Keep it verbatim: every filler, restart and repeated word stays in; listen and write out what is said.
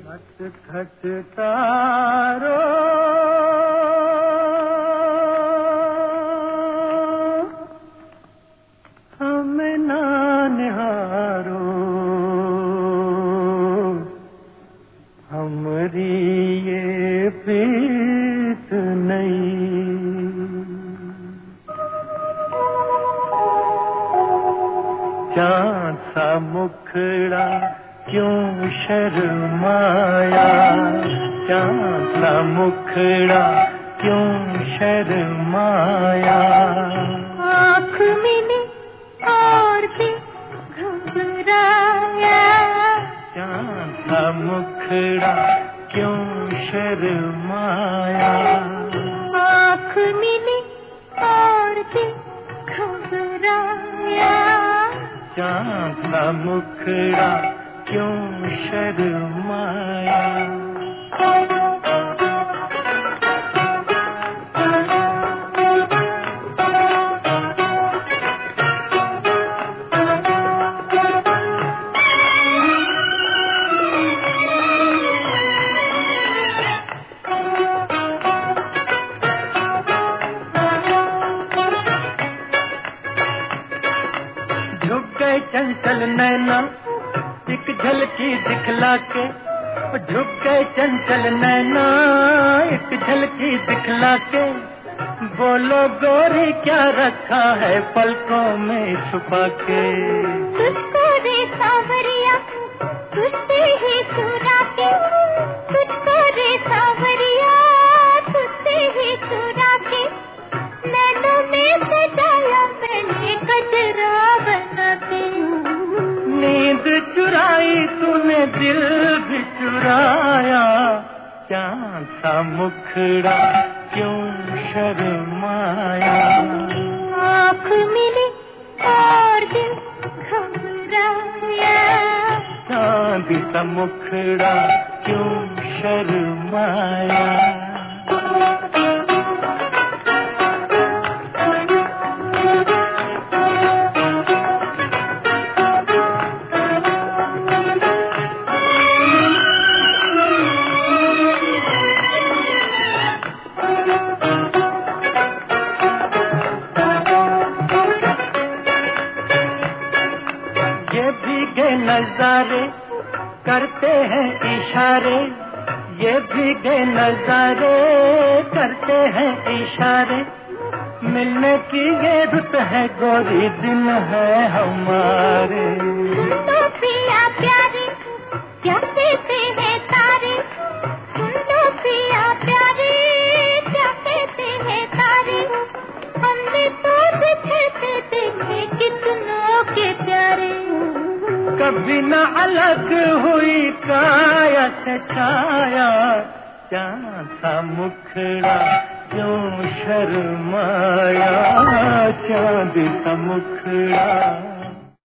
खट खट तारो हमें ना निहारो, हमरी ये प्रीत नहीं। चाँद सा मुखड़ा क्यों शर्माया, चाँद सा मुखड़ा क्यों शर्माया। आँख मिली और भी घबराया, चाँद सा मुखड़ा क्यों शर्माया। आँख मिली और भी घबराया, चाँद सा मुखड़ा क्यों शर्माया। झुक गए चंचल नैना एक झलकी दिखला के, झुक गए चंचल नैना एक झलकी दिखला के। बोलो गोरी क्या रखा है पलकों में छुपा के। तुझको रे सावरिया तुझसे ही चुरा के, तुझको रे सावरिया तुझसे ही चुरा के। नैनों में सजाया मैंने गजरा बना के। नींद चुराई तूने दिल भी चुराया, चाँद सा मुखड़ा क्यों शर्माया। आँख मिली और दिल घबराया, चाँद सा मुखड़ा क्यों शर्माया। ये भीगे नजारे करते हैं इशारे, ये भीगे नजारे करते हैं इशारे। मिलने की ये रुत है गोरी दिन है हमारे। सुन लो पिया प्यारे क्या कहते हैं तारे, सुन लो पिया प्यारे क्या कहते हैं तारे। हमने तो बिछड़ते देखे कितनों के प्यारे। कभी न अलग हुई काया से छाया, चाँद सा मुखड़ा क्यों शर्माया। चाँद सा मुखड़ा